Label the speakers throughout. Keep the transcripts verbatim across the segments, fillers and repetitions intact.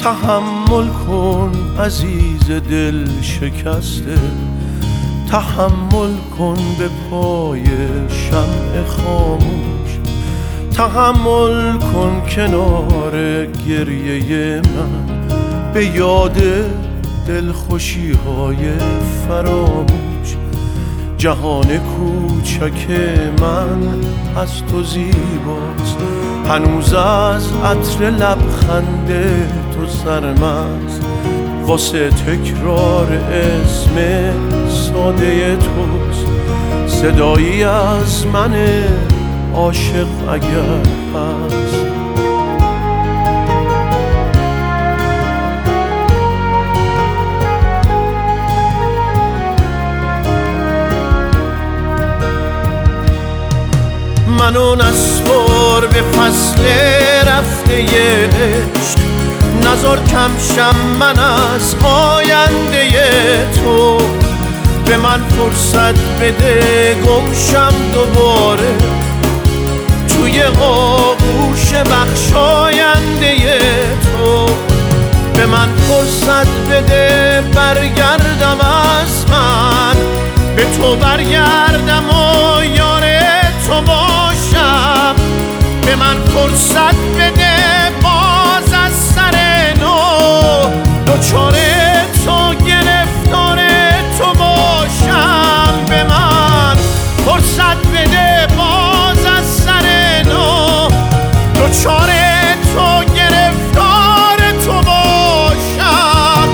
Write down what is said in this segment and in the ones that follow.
Speaker 1: تحمل کن عزیز دل شکسته، تحمل کن به پای شمع خاموش، تحمل کن کنار گریه من به یاد دلخوشی های فراموش. جهان کوچک من از تو زیباست، هنوز از عطر لبخند تو سرمست، واسه تکرار اسم ساده توست صدایی از من عاشق اگر هست. منو نسپار به فصل رفته عشق، نزار کم شم من از آینده تو، به من فرصت بده گمشم دوباره توی آغوش بخشاینده تو، به من فرصت بده برگردم از من به تو برگردم و یار تو باشم، به من فرصت بده باز از سر نو دچار تو گرفتار تو باشم، به من فرصت بده باز از سر نو دچار تو گرفتار تو باشم.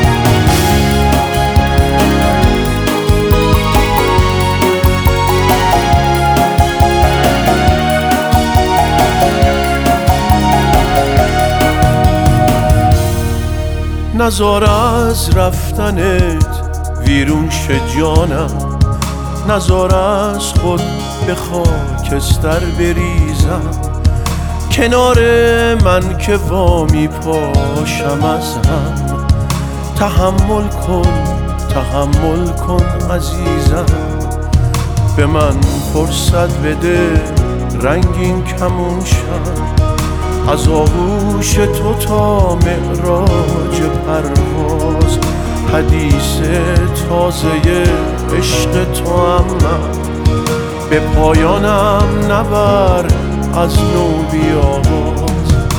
Speaker 1: نزار از رفتنت ویرون شه جانم، نزار از خود به خاکستر بریزم، کنار من که وامی پاشم از هم. تحمل کن تحمل کن عزیزم، به من فرصت بده رنگین کمون شم، از آغوش تو تا معراج پرواز حدیث تازه عشق تو هم من، به پایانم نبر از نو بیاواز.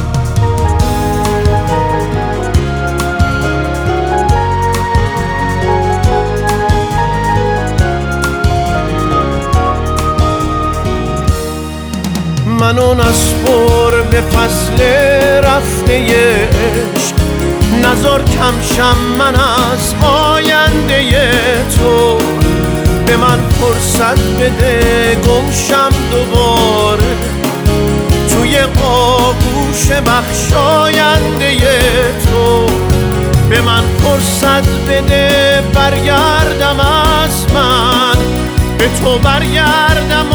Speaker 1: منو نسپار به فصل رفته عشق، نزار کم شم من از آینده تو، به من فرصت بده گمشم دوباره توی آغوش بخشاینده تو، به من فرصت بده برگردم از من به تو برگردم